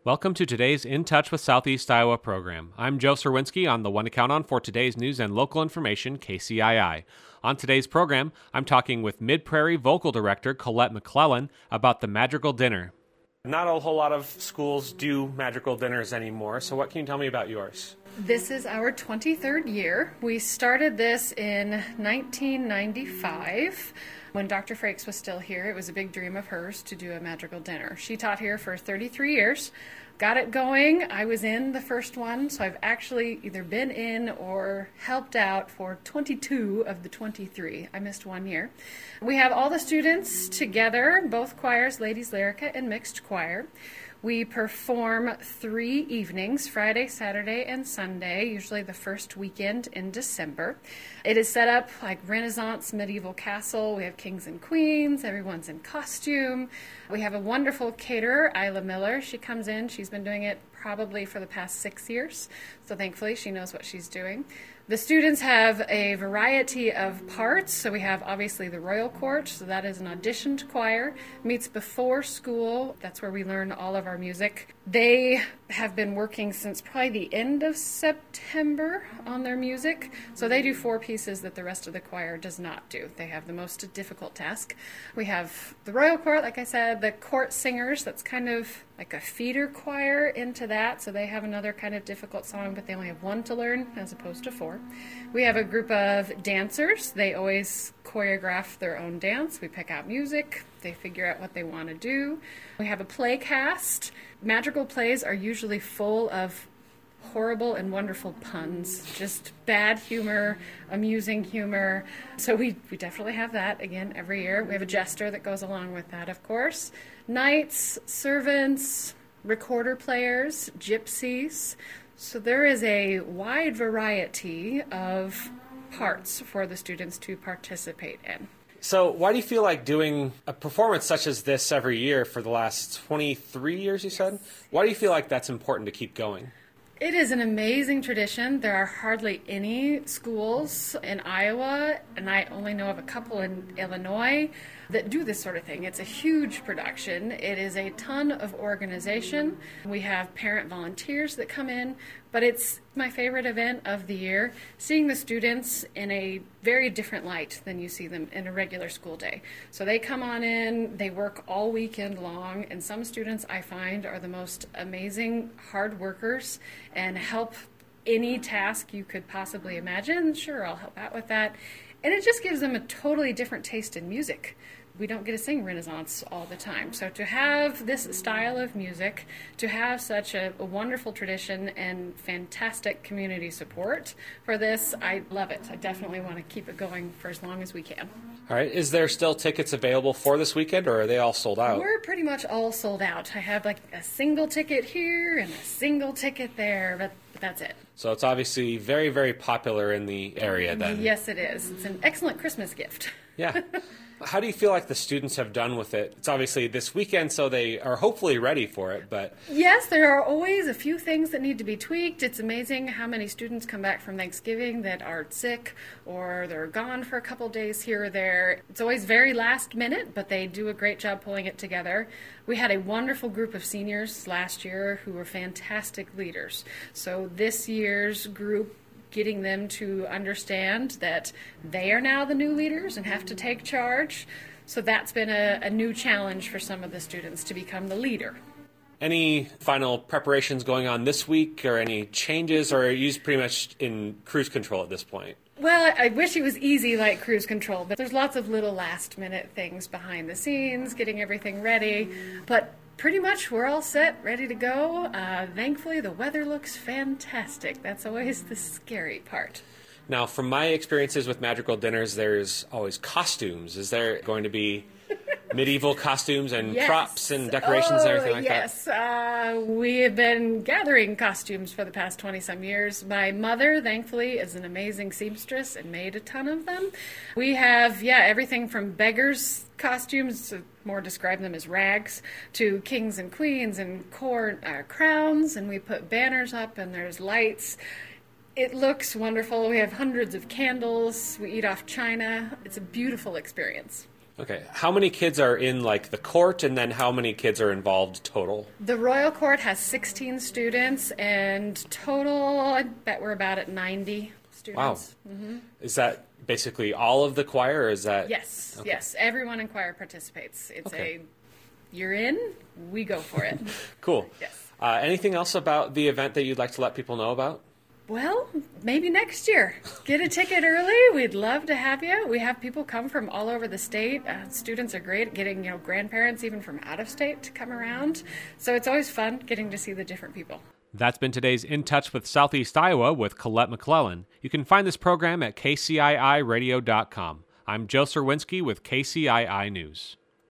Welcome to today's In Touch with Southeast Iowa program. I'm Joe Serwinski on the one to count on for today's news and local information, KCII. On today's program, I'm talking with Mid-Prairie Vocal Director Colette McClellan about the Madrigal Dinner. Not a whole lot of schools do Madrigal Dinners anymore, so what can you tell me about yours? This is our 23rd year. We started this in 1995. When Dr. Frakes was still here, it was a big dream of hers to do a Madrigal Dinner. She taught here for 33 years, got it going. I was in the first one, so I've actually either been in or helped out for 22 of the 23. I missed 1 year. We have all the students together, both choirs, ladies lyrica and mixed choir. We perform 3 evenings, Friday, Saturday, and Sunday, usually the first weekend in December. It is set up like Renaissance medieval castle. We have kings and queens. Everyone's in costume. We have a wonderful caterer, Isla Miller. She comes in. She's been doing it probably for the past 6 years, so thankfully she knows what she's doing. The students have a variety of parts, so we have obviously the Royal Court, so that is an auditioned choir, meets before school, that's where we learn all of our music. They have been working since probably the end of September on their music, so they do 4 pieces that the rest of the choir does not do. They have the most difficult task. We have the Royal Court, like I said, the court singers, that's kind of like a feeder choir into that, so they have another kind of difficult song, but they only have 1 to learn as opposed to 4. We have a group of dancers. They always choreograph their own dance. We pick out music. They figure out what they want to do. We have a play cast. Madrigal plays are usually full of horrible and wonderful puns, just bad humor, amusing humor. So we definitely have that, again, every year. We have a jester that goes along with that, of course. Knights, servants, recorder players, gypsies. So there is a wide variety of parts for the students to participate in. So why do you feel like doing a performance such as this every year for the last 23 years, you said? Why do you feel like that's important to keep going? It is an amazing tradition. There are hardly any schools in Iowa, and I only know of a couple in Illinois, that do this sort of thing. It's a huge production. It is a ton of organization. We have parent volunteers that come in, but it's my favorite event of the year, seeing the students in a very different light than you see them in a regular school day. So they come on in, they work all weekend long, and some students I find are the most amazing hard workers and help any task you could possibly imagine. Sure, I'll help out with that. And it just gives them a totally different taste in music. We don't get to sing Renaissance all the time. So to have this style of music, to have such a wonderful tradition and fantastic community support for this, I love it. I definitely want to keep it going for as long as we can. All right. Is there still tickets available for this weekend, or are they all sold out? We're pretty much all sold out. I have like a single ticket here and a single ticket there, but that's it. So it's obviously very, very popular in the area then. Yes, it is. It's an excellent Christmas gift. Yeah. How do you feel like the students have done with it? It's obviously this weekend, so they are hopefully ready for it, but... Yes, there are always a few things that need to be tweaked. It's amazing how many students come back from Thanksgiving that are sick or they're gone for a couple days here or there. It's always very last minute, but they do a great job pulling it together. We had a wonderful group of seniors last year who were fantastic leaders. So this year's group, getting them to understand that they are now the new leaders and have to take charge. So that's been a new challenge for some of the students to become the leader. Any final preparations going on this week or any changes, or are you pretty much in cruise control at this point? Well, I wish it was easy like cruise control, but there's lots of little last-minute things behind the scenes, getting everything ready. But pretty much we're all set, ready to go. Thankfully, the weather looks fantastic. That's always the scary part. Now, from my experiences with Madrigal Dinners, there's always costumes. Is there going to be medieval costumes and props and decorations and everything like that? Yes. We have been gathering costumes for the past 20-some years. My mother, thankfully, is an amazing seamstress and made a ton of them. We have, everything from beggars' costumes, to more describe them as rags, to kings and queens and crowns, and we put banners up and there's lights. It looks wonderful. We have hundreds of candles. We eat off china. It's a beautiful experience. Okay. How many kids are in like the court, and then how many kids are involved total? The Royal Court has 16 students, and total, I bet we're about at 90 students. Wow. Mm-hmm. Is that basically all of the choir, or is that? Yes, okay. Yes. Everyone in choir participates. It's okay. You're in, we go for it. Cool. Yes. Anything else about the event that you'd like to let people know about? Well, maybe next year. Get a ticket early. We'd love to have you. We have people come from all over the state. Students are great at getting, grandparents even from out of state to come around. So it's always fun getting to see the different people. That's been today's In Touch with Southeast Iowa with Colette McClellan. You can find this program at kciiradio.com. I'm Joe Serwinski with KCII News.